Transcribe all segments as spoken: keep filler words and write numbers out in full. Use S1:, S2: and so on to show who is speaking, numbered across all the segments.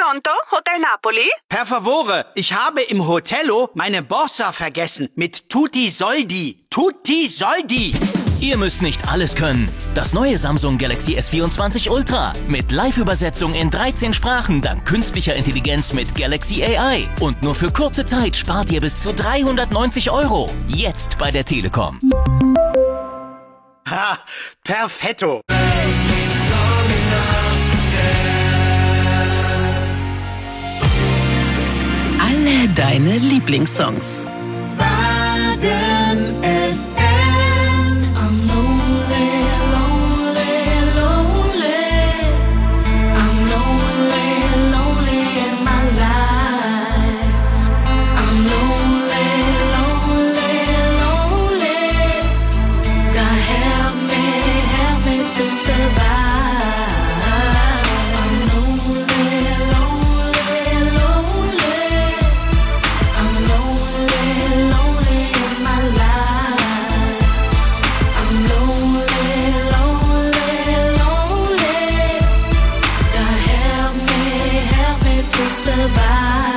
S1: pronto? Hotel Napoli?
S2: Per favore, ich habe im Hotello meine Borsa vergessen mit Tutti Soldi. Tutti Soldi.
S3: Ihr müsst nicht alles können. Das neue Samsung Galaxy S vierundzwanzig Ultra mit Live-Übersetzung in dreizehn Sprachen dank künstlicher Intelligenz mit Galaxy A I. Und nur für kurze Zeit spart ihr bis zu dreihundertneunzig Euro. Jetzt bei der Telekom.
S2: Ha, perfetto.
S4: Alle deine Lieblingssongs.
S5: Baden F M. I'm lonely, lonely, lonely. I'm lonely, lonely in my life. I'm lonely, lonely, lonely. God help me, help me to survive. I'm lonely, lonely, lonely. I'm lonely, lonely in my life. I'm lonely, lonely, lonely. God help me, help me to survive.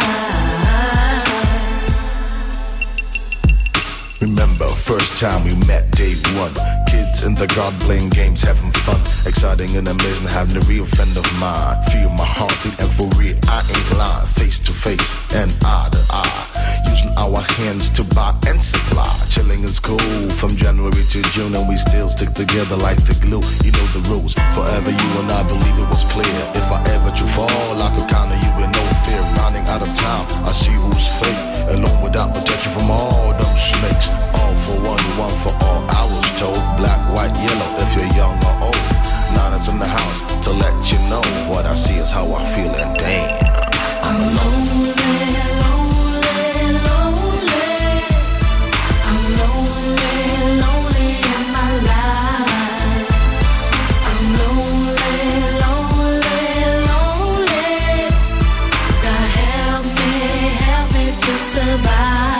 S6: Remember, first time we met, day one. Kids in the garden playing games, having fun. Exciting and amazing, having a real friend of mine. Feel my heartbeat and for real, I ain't lying. Face to face and eye to eye. Using our hands to buy and supply. Chilling is cool from January to June, and we still stick together like the glue. You know the rules. Forever you and I believe it was clear. If I ever do fall, I could count on you with no fear. Running out of town, I see who's fake. Alone without protection from all them snakes. All for one, one for all. I was told black, white, yellow. If you're young or old, Nana's in the house to let you know what I see is how I feel, and damn,
S5: I'm lonely, lonely, lonely. I'm lonely, lonely in my life. I'm lonely, lonely, lonely. God help me, help me to survive.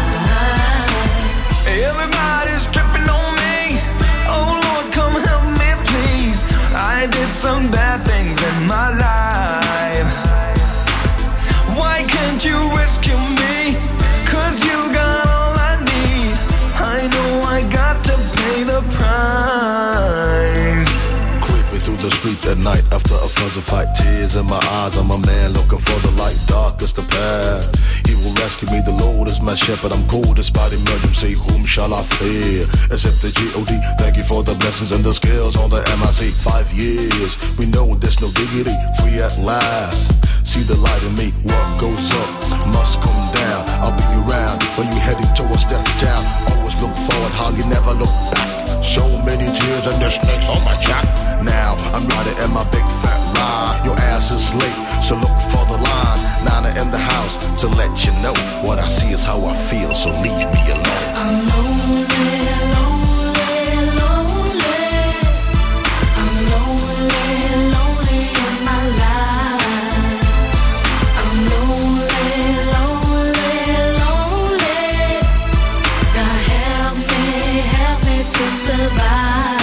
S7: Everybody's tripping on me. Oh Lord, come help me please. I did some bad things in my life. Why can't you rescue me? Cause you got all I need. I know I got to pay the price.
S6: creeping through the streets at night after a fuzzy fight. Tears in my eyes, I'm a man looking for the light. Dark is the path, he will rescue me. The Lord is my shepherd, I'm cool despite emergency. Whom shall I fear? Except the G O D. Thank you for the blessings and the skills on the M I C. Five years, we know there's no dignity. Free at last, see the light in me. What goes up must come down. I'll be around when you heading towards death town. Always look forward, how you never look back. So many tears and the snakes on my jack. Now I'm riding in my big fat ride. Your ass is late, so look for the line. Nana in the house to let you know what I see is how I feel, so leave me alone.
S5: I'm lonely, lonely, lonely. I'm lonely, lonely in my life. I'm lonely, lonely, lonely. God help me, help me to survive.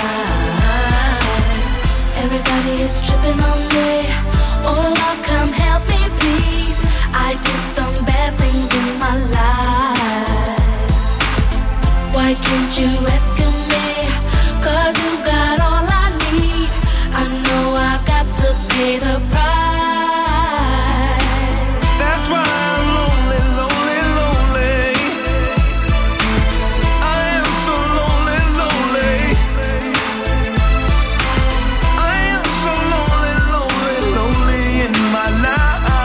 S5: Everybody is tripping on me. Oh Lord, come help me please. I did some bad things in my life. Why can't you rescue me? Cause you got all I need. I know I've got to pay the price.
S7: That's why I'm lonely, lonely, lonely. I am so lonely, lonely. I am so lonely, lonely, lonely in my life.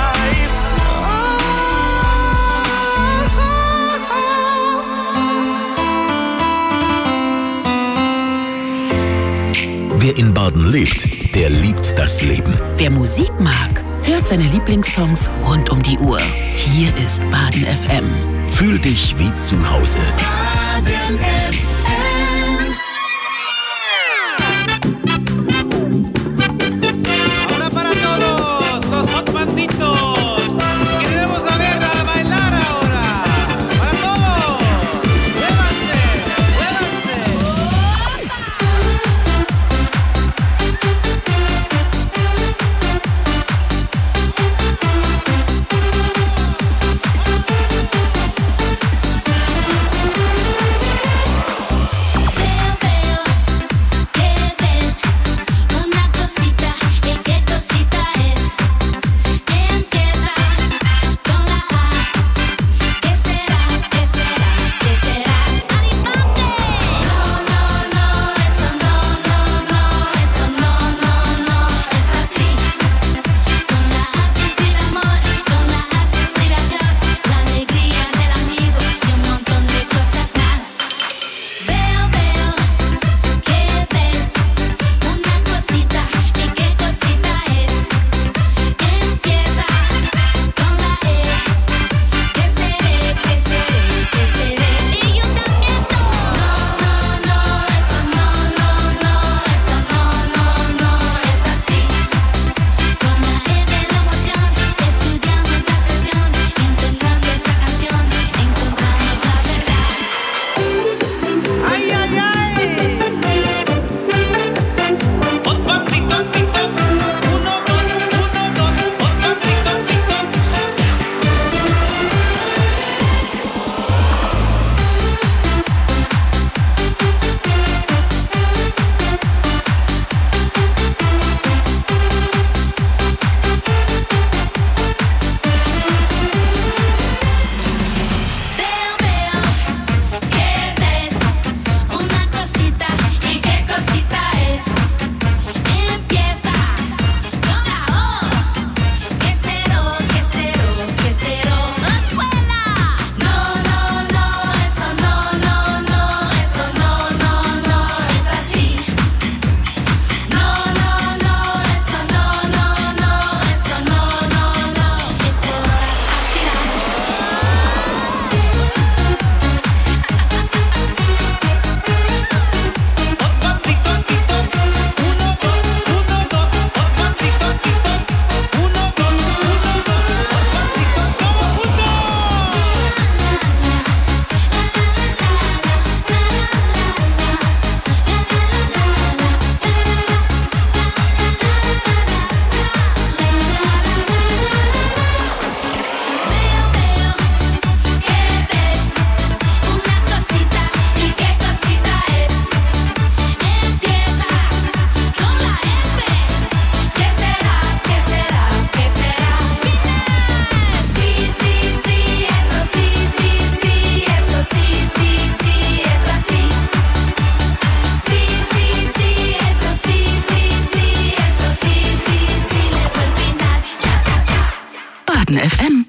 S8: Wer in Baden lebt, der liebt das Leben.
S4: Wer Musik mag, hört seine Lieblingssongs rund um die Uhr. Hier ist Baden F M.
S8: Fühl dich wie zu Hause.
S5: Baden F M.
S9: Ahora para todos, los hot banditos. Queremos la verga a bailar ahora. Para todos. Muévanse, muévanse.
S4: Baden F M.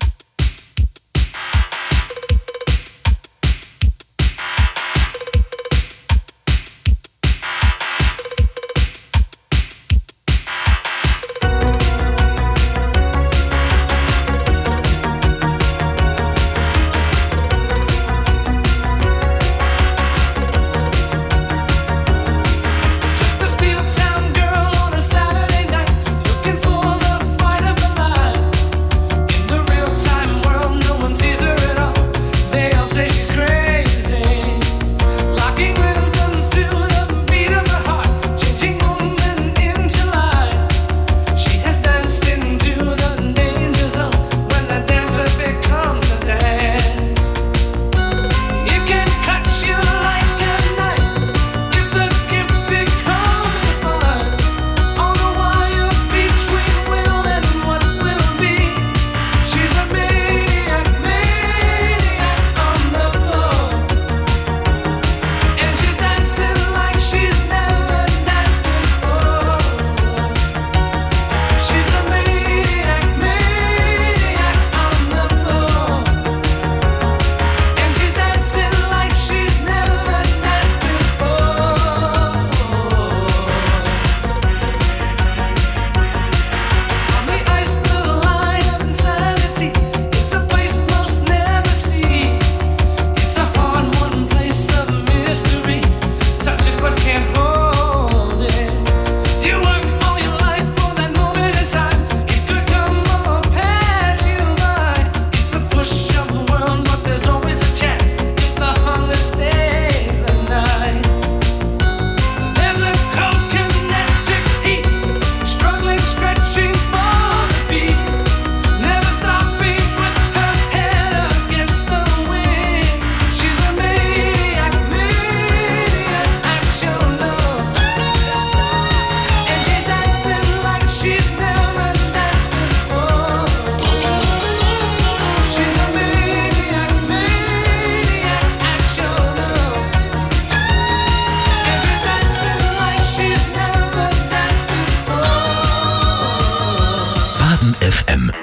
S8: F M.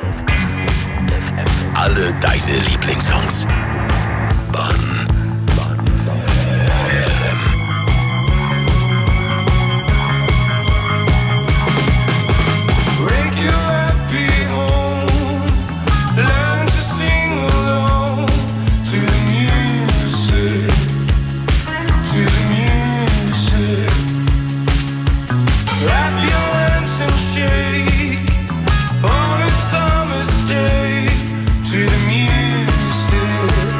S8: Alle deine Lieblingssongs. Baden. F M.
S7: Break your happy home. Learn to sing along to the music. To the music. Clap your hands and shake on a summer's day to the music.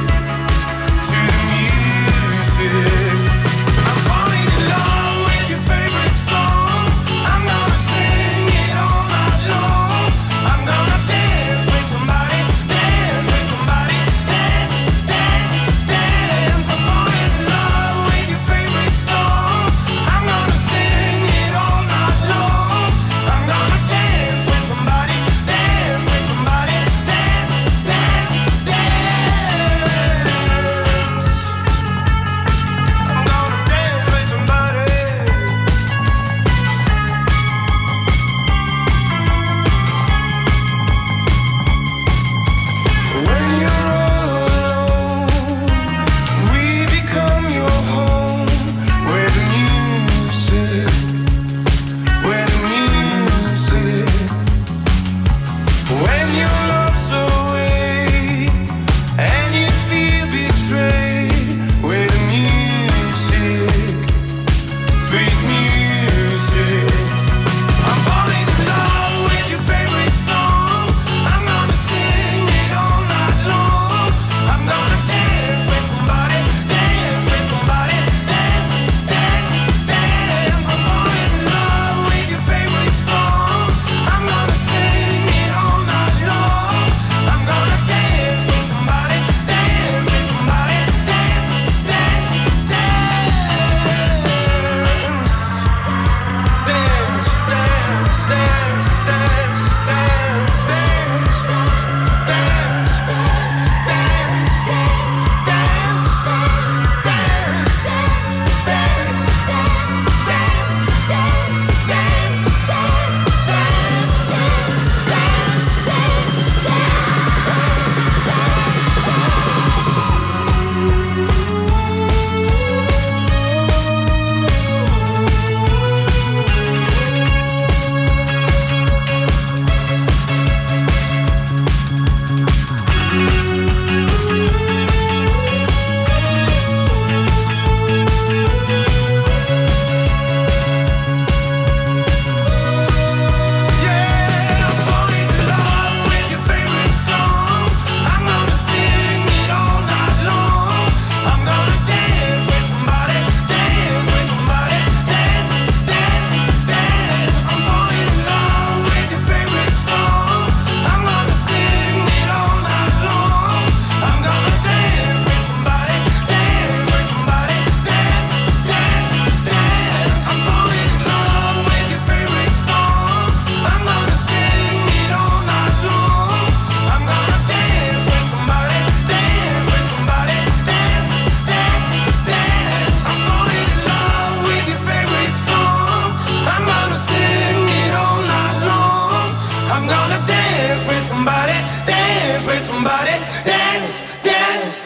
S7: dance with somebody, dance with somebody, dance, dance,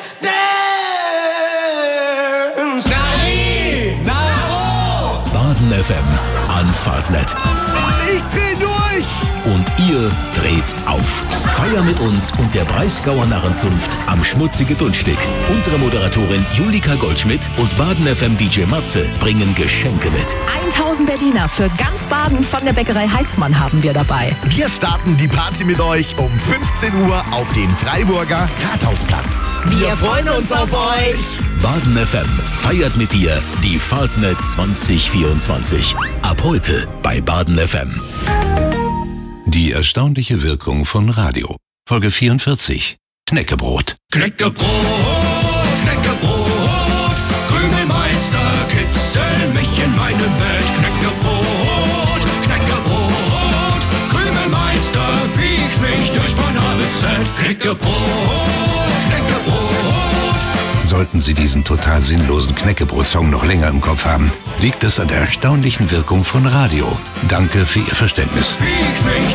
S7: dance. Nein, nein,
S8: Baden F M an Fastnet.
S7: ich dreh durch.
S8: Und ihr dreht auf. Feier mit uns und der Breisgauer Narrenzunft am Schmutzige Dunstig. Unsere Moderatorin Julika Goldschmidt und Baden F M D J Matze bringen Geschenke mit.
S1: tausend Berliner für ganz Baden von der Bäckerei Heitzmann haben wir dabei.
S10: Wir starten die Party mit euch um fünfzehn Uhr auf dem Freiburger Rathausplatz.
S1: Wir freuen uns auf euch.
S8: Baden F M feiert mit dir die Fastnet zwanzig vierundzwanzig. Ab heute bei Baden F M. Die erstaunliche Wirkung von Radio. Folge vierundvierzig. Knäckebrot.
S7: Knäckebrot, Knäckebrot, Krümelmeister, kitzel mich in meinem Bett. Knäckebrot, Knäckebrot, Krümelmeister, piekst mich durch von A bis Z. Knäckebrot, Knäckebrot.
S8: Sollten Sie diesen total sinnlosen Knäckebrot-Song noch länger im Kopf haben, liegt es an der erstaunlichen Wirkung von Radio. Danke für Ihr Verständnis.
S7: Piekst mich